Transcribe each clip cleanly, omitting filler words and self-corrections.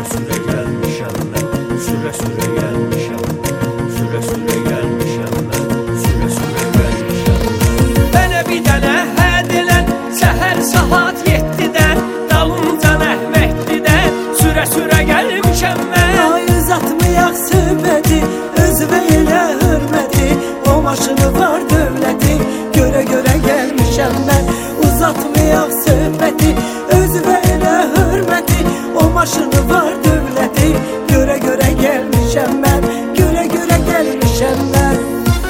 süre gelmişəm mən, süre gelmişəm, süre gelmişəm mən, süre gelmişəm mən. Mənə bir dənə hədilən səhər saat 7-də, dalımca Əhmədlidə, süre gelmişəm mən. Ay uzatmayaq söhbəti, özümə elə hörməti, o maşını var dövləti, görə gəlmişəm mən. Uzatmayaq söhbəti, özümə elə hörməti, o maşını var dövləti, görə gəlmişəm mən, görə gəlmişəm mən.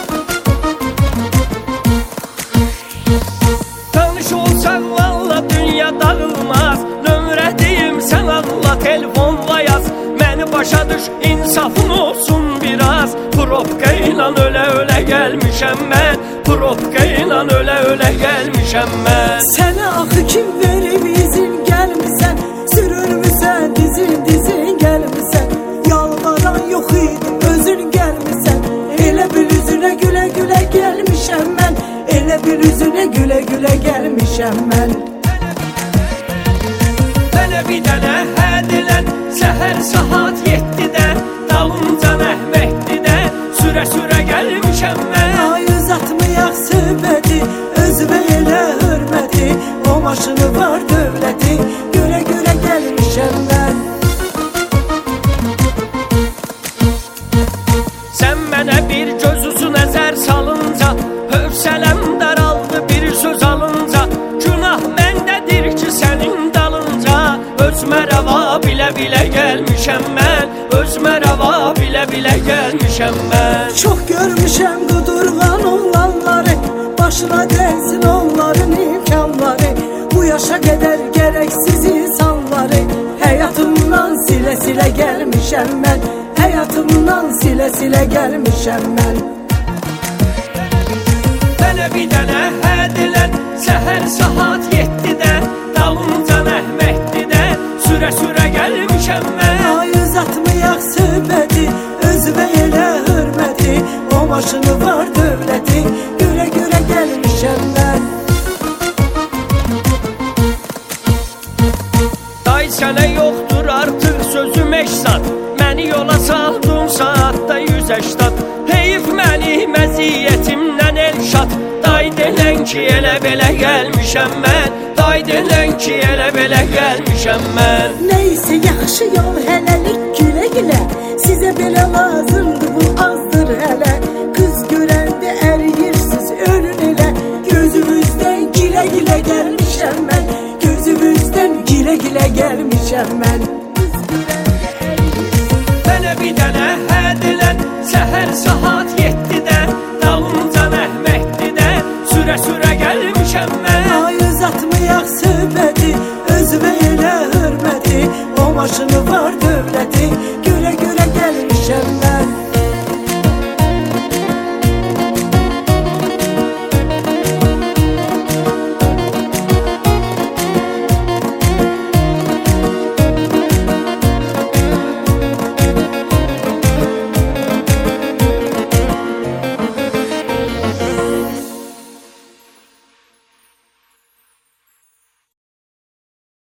Tanış olsan valla dünya dağılmaz, nömrə deyim sən Allah telefonla yaz. Məni başa düş, insafın olsun biraz, probka ilə ölə gəlmişəm mən, probka ilə ölə gəlmişəm mən. Sənə axı kim verib izin, gəlmisən, sürülmüsən dizin gəlmisən, yalvaran yox idi özün gəlmisən, elə bil üzünə gülə gəlmişəm mən, elə bil üzünə gülə gəlmişəm mən. Mənə bir dənə hədilən səhər saat 7-də, dalımca Əhmədlidə, süre gelmişəm mən. Ay uzatmayaq söhbəti, özümə elə hörməti, o maşını var dövləti, görə gəlmişəm mən. Sən mənə bir gözüzü nəzər salınca, hövsələm daraldı bir söz alınca, günah məndədir ki sənin dalınca, özmə rəva bilə gəlmişəm mən, özmə rəva bilə gəlmişəm mən. Çox görmüşəm qudurğan oğlanları, başına dəysin onların imkanları, bu yaşa qədər gərəksiz insanları, həyatımdan silə gəlmişəm mən, həyatımdan silə gəlmişəm mən. Mənə bir dənə hədilən səhər saat 7-də, dalımca Əhmədlidə, süre gelmişəm mən. Ay uzatmayaq söhbəti, özümə elə hörməti, o maşını var dövləti, görə gəlmişəm mən. Day sənə yoxdur artıq sözüm eşsat, məni yola saldın saatda 180, heyif məni məziyyətimdən elşat, day denən ki elə gəlmişəm mən, day denən ki elə gəlmişəm mən. Neyse yaxşı yol hələlik gülə, sizə belə lazımdır bu azdır hələ, qız görəndə əriyirsiniz ölün elə, gözümüzdən gilə gəlmişəm mən, gözümüzdən gilə gəlmişəm mən.